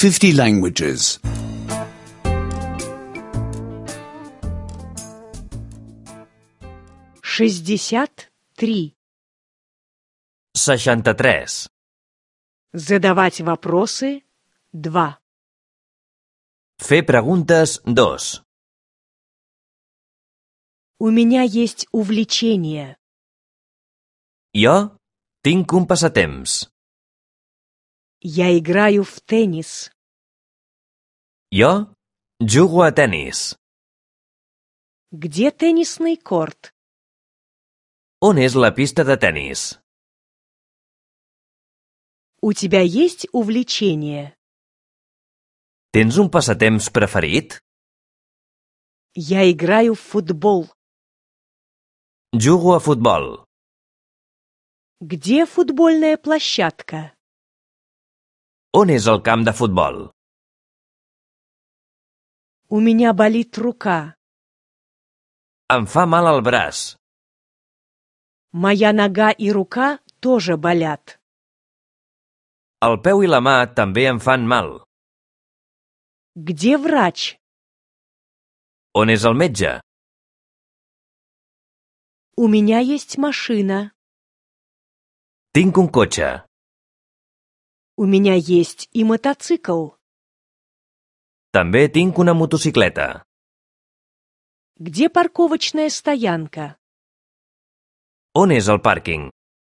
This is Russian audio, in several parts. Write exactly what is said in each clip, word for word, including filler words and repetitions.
fifty languages. шестьдесят три. seixanta-tres. Задавать вопросы два. Fer preguntes dos. У меня есть увлечение. Jo tinc un passatemps. Я играю в теннис. Jo jugo a tennis. Где теннисный корт? On és la pista de tennis? У тебя есть увлечение? Tens un passatemps preferit? Я играю в футбол. Jugo a futbol. Где футбольная площадка? On és el camp de futbol? У меня болит рука. Em fa mal el braç. Моя нога и рука тоже болят. El peu i la mà també em fan mal. Где врач? On és el metge? У меня есть машина. Tinc un cotxe. У меня есть и мотоцикл. També tinc una motocicleta. Где парковочная стоянка? On és el pàrquing?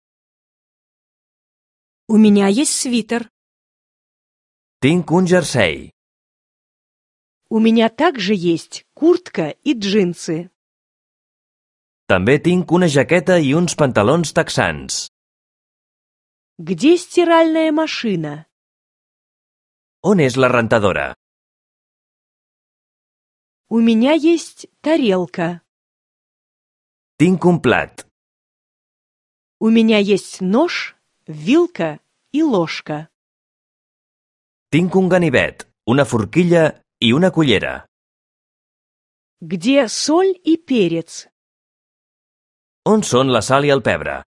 У меня есть свитер. Tinc un jersei. У меня также есть куртка и джинсы. També tinc una jaqueta i uns pantalons texans. Где стиральная машина? On és la rentadora? У меня есть тарелка. Tinc un plat. У меня есть нож, вилка и ложка. Tinc un ganivet, una forquilla i una cullera. Где соль и перец? On són la sal i el pebre?